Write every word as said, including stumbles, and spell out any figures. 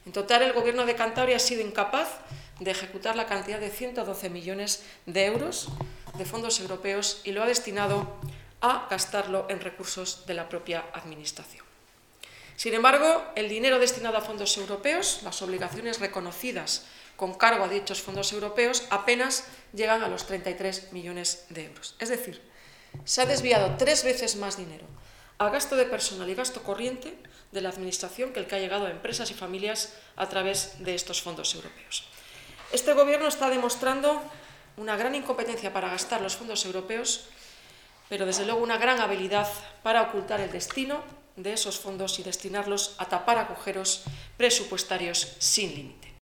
En total, el Gobierno de Cantabria ha sido incapaz de ejecutar la cantidad de ciento doce millones de euros de fondos europeos y lo ha destinado a gastarlo en recursos de la propia Administración. Sin embargo, el dinero destinado a fondos europeos, las obligaciones reconocidas con cargo a dichos fondos europeos, apenas llegan a los treinta y tres millones de euros. Es decir, se ha desviado tres veces más dinero a gasto de personal y gasto corriente de la Administración que el que ha llegado a empresas y familias a través de estos fondos europeos. Este Gobierno está demostrando una gran incompetencia para gastar los fondos europeos, pero desde luego una gran habilidad para ocultar el destino de esos fondos y destinarlos a tapar agujeros presupuestarios sin límite.